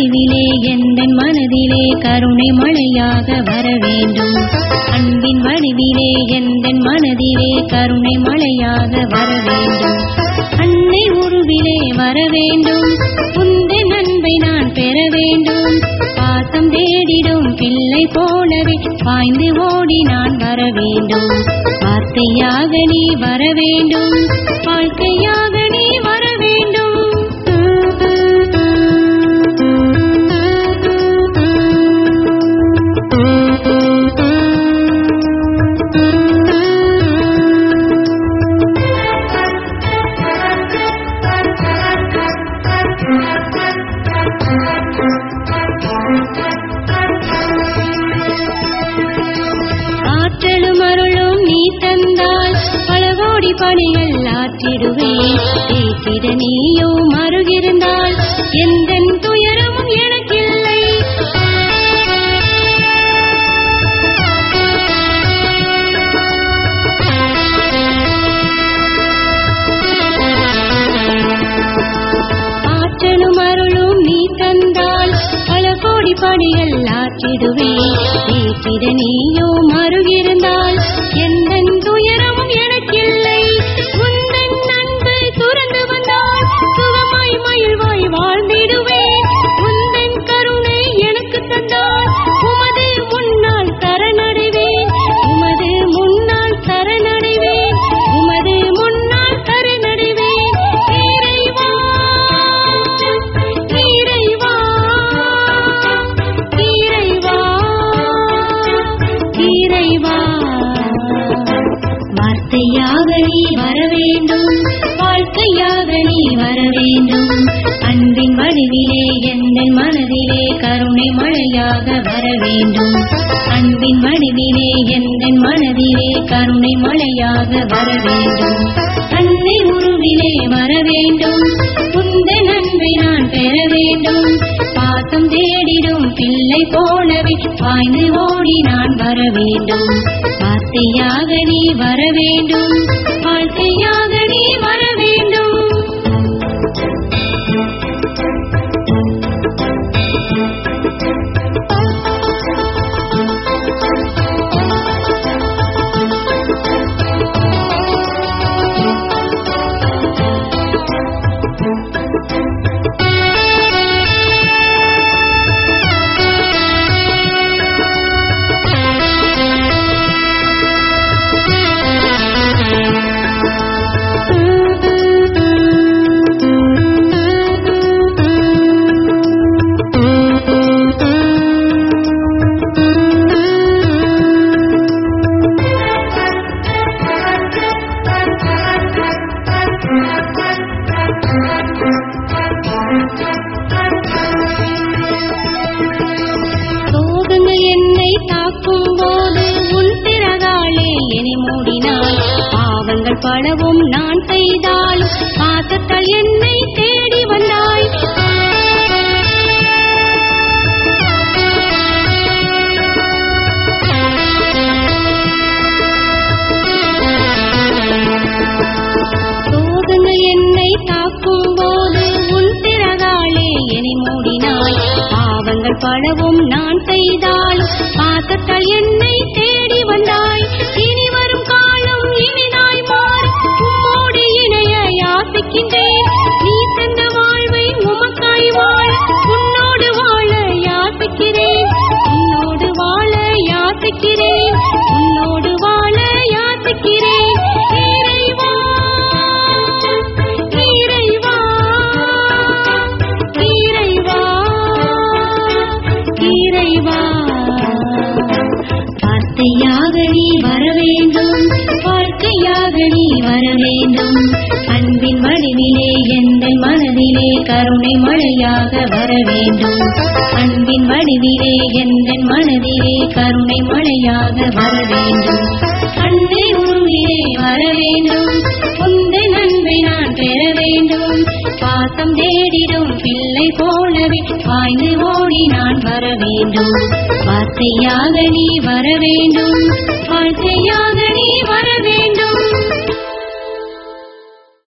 வடிவிலே எந்தன் மனதிலே கருணை மழையாக வர வேண்டும். அன்பின் வடிவிலே எந்தன் மனதிலே கருணை மழையாக வர வேண்டும். அன்னை உருவிலே வர வேண்டும். உந்தன் அன்பை நான் பெற வேண்டும். பாசம் தேடிடும் பிள்ளை போலவே பாய்ந்து ஓடி நான் வர வேண்டும். வார்த்தையாக நீ வர வேண்டும். வாழ்க்கையாக நீ வர வேண்டும். ஆற்றலும் அருளும் நீ தந்தால் பல கோடி பணிகள் ஆற்றிடுவேன். ஏற்றிட நீயோ மருகிருந்தால் எந்தன் துயரமும் எனக்கில்லை. ஆற்றலும் அருளும் நீ தந்தால் பல கோடி பணிகள் ஆற்றிடுவேன். ஏற்றிட நீயோ மருகிருந்தால் எந்தன் துயரமும் எனக்கில்லை. உந்தன் அன்பு துறந்து வந்தால் சுகமாய் மகிழ்வாய் வாழ்ந்திடுவேன். உந்தன் கருணை எனக்கு தந்தால் உமது முன்னால் சரணடைவேன். உமது முன்னால் சரணடைவேன். உமது முன்னால் சரணடைவேன். இறைவா இறைவா இறைவா இறைவா வார்த்தையாக நீ வர வேண்டும். வாழ்க்கையாக நீ வர வேண்டும். அன்பின் வடிவிலே எந்தன் மனதிலே கருணை மழையாக வர வேண்டும். அன்பின் வடிவிலே எந்தன் மனதிலே கருணை மழையாக வர வேண்டும். அன்னை உருவிலே வர வேண்டும். உந்தன் அன்பை நான் பெற வேண்டும். பாசம் தேடிடும் பிள்ளை போலவே பாய்ந்து ஓடி நான் வர வேண்டும். வார்த்தையாக நீ வர வேண்டும். வாழ்க்கையாக நீ வர வேண்டும். சோகங்கள் என்னை தாக்கும் போது உன் திறகாலே என்னை மூடினாய். பாவங்கள் பலவும் நான் செய்தாலும் பாசத்தால் என்னை தேடி வந்தாய். சோகங்கள் என்னை தாக்கும் போது உன் திறகாலே என்னை மூடினாய். பாவங்கள் பலவும் நான் செய்தாலும் பாசத்தால் என்னை தேடி வந்தாய். இனி வரும் காலம் இனிதாய் மாறி உம்மோடு இணைய யாசிக்கின்றேன். நீ தந்த வாழ்வை உமக்காய் வாழ உன்னோடு வாழ யாசிக்கிறேன். உன்னோடு வாழ யாசிக்கிறேன். உன்னோடு வாழ யாசிக்கிறேன். இறைவா இறைவா இறைவா இறைவா வார்த்தையாக நீ வர வேண்டும். வாழ்க்கையாக நீ வர வேண்டும். அன்பின் வடிவிலே எந்தன் மனதிலே கருணை மழையாக வர வேண்டும். அன்பின் வடிவிலே எந்தன் மனதிலே கருணை மழையாக வர வேண்டும். அன்னை உருவிலே வர வேண்டும். உந்தன் அன்பை நான் பெற வேண்டும். பாசம் தேடிடும் பிள்ளை போலவே பாய்ந்து ஓடி நான் வர வேண்டும். வார்த்தையாக நீ வர வேண்டும். வாழ்க்கையாக நீ வர வேண்டும்.